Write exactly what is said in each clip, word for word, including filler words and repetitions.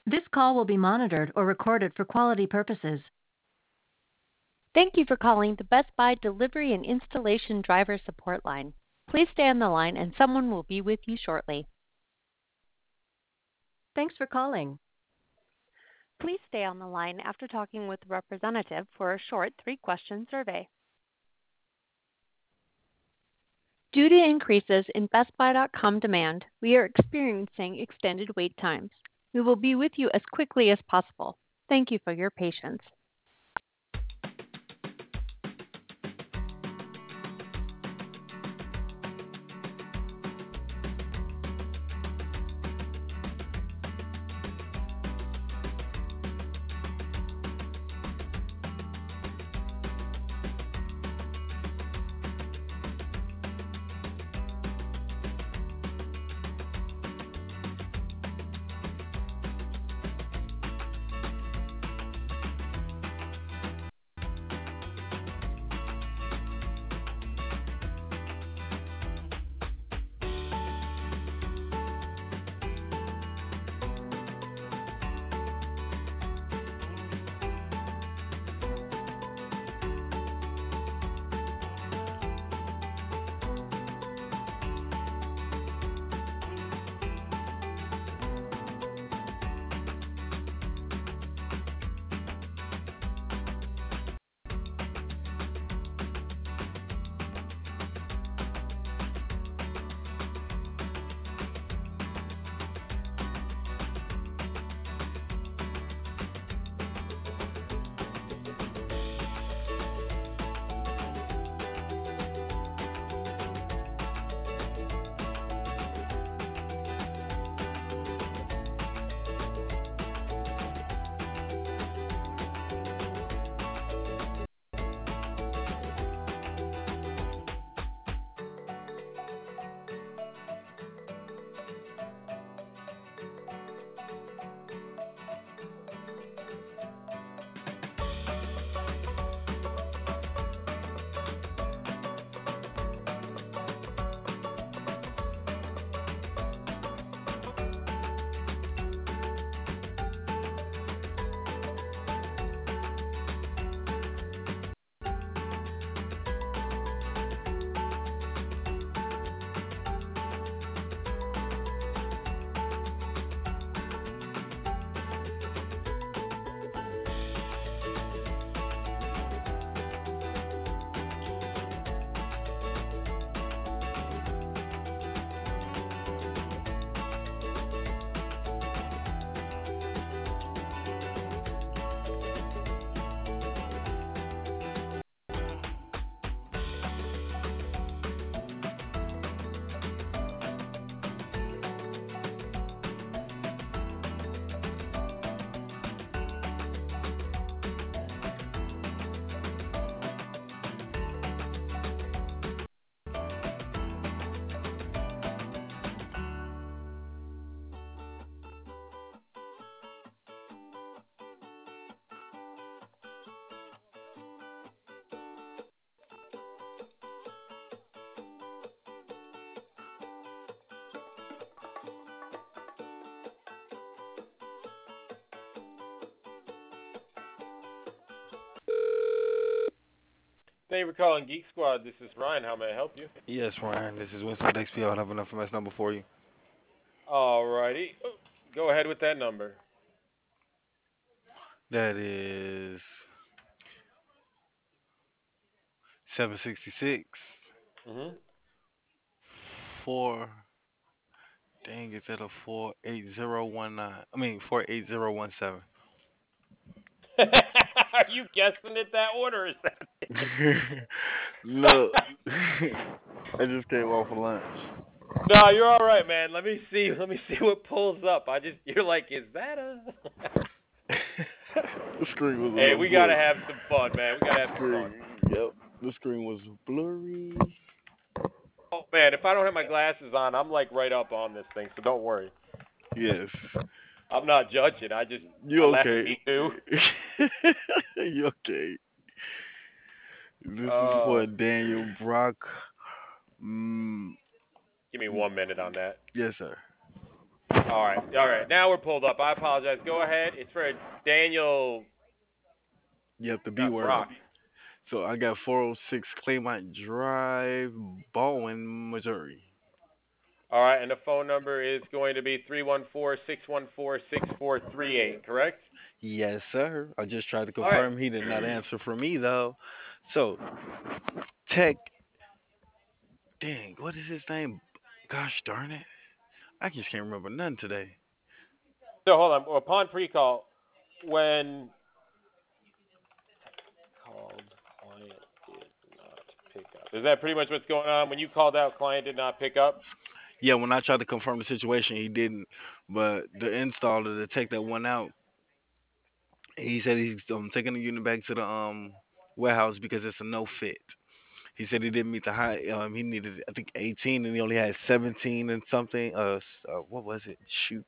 This call will be monitored or recorded for quality purposes. Thank you for calling the Best Buy Delivery and Installation Driver Support Line. Please stay on the line and someone will be with you shortly. Thanks for calling. Please stay on the line after talking with a representative for a short three-question survey. Due to increases in Best Buy dot com demand, we are experiencing extended wait times. We will be with you as quickly as possible. Thank you for your patience. Thank you for calling Geek Squad. This is Ryan. How may I help you? Yes, Ryan. This is Winston with X P. I have an information number for you. Alrighty. Oh, go ahead with that number. That is seven sixty six Mhm. four. Dang, is that a four eight zero one nine? I mean four eight zero one seven. Are you guessing it that order? Is that it? Look, I just came off of lunch. No, you're all right, man. Let me see. Let me see what pulls up. I just you're like, is that a? The screen was a Hey, little we gotta blurry. have some fun, man. We gotta have some Screen, fun. yep. The screen was blurry. Oh man, if I don't have my glasses on, I'm like right up on this thing, so don't worry. Yes. I'm not judging. I just I You laugh at okay? me too. You okay? This is for Oh, Daniel Brock. Mm, give me one minute on that. yes, sir. All right, all right. Now we're pulled up. I apologize. Go ahead. It's for Daniel Yep, the B uh, word. Brock. So I got four oh six Claymont Drive, Baldwin, Missouri. All right, and the phone number is going to be three one four, six one four, six four three eight, correct? Yes, sir. I just tried to All right. confirm he did not answer for me though. So Tech, dang, what is his name? Gosh darn it, I just can't remember none today. So hold on. Upon pre-call, when called, client did not pick up. Is that pretty much what's going on? When you called out, client did not pick up? Yeah, when I tried to confirm the situation, he didn't. But the installer, the tech that went out, he said he's um, taking the unit back to the um warehouse because it's a no fit. He said he didn't meet the high. Um, he needed I think eighteen, and he only had seventeen and something. Uh, s- uh what was it? Shoot.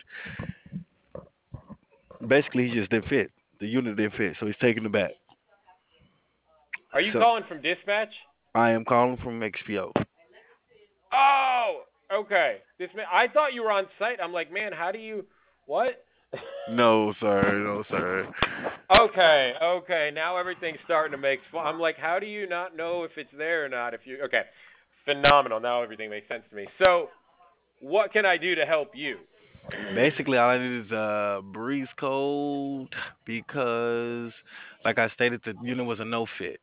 Basically, he just didn't fit. The unit didn't fit, so he's taking it back. Are you So calling from dispatch? I am calling from X P O. Oh, okay. This man, I thought you were on site. I'm like, man, how do you? What? No, sir. No, sir. Okay, okay. Now everything's starting to make. Sw- I'm like, how do you not know if it's there or not? If you okay, phenomenal. Now everything makes sense to me. So, what can I do to help you? Basically, all I need is a breeze code because, like I stated, the unit was a no fit.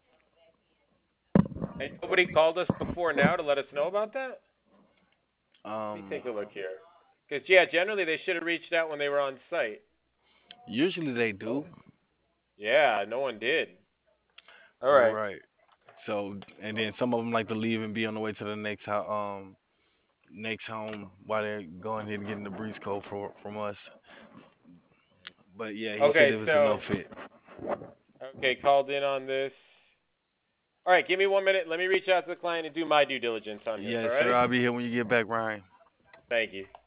And nobody called us before now to let us know about that. Let me Um, take a look here. Because yeah, generally they should have reached out when they were on site. Usually they do. Oh, yeah, no one did. All right. Right. So, and then some of them like to leave and be on the way to the next ho um next home while they're going ahead and getting the breeze code for from us. But yeah, he said Okay, it was a so no fit. okay, called in on this. All right, give me one minute. Let me reach out to the client and do my due diligence on this. All Yes, sir. right. I'll be here when you get back, Ryan. Thank you.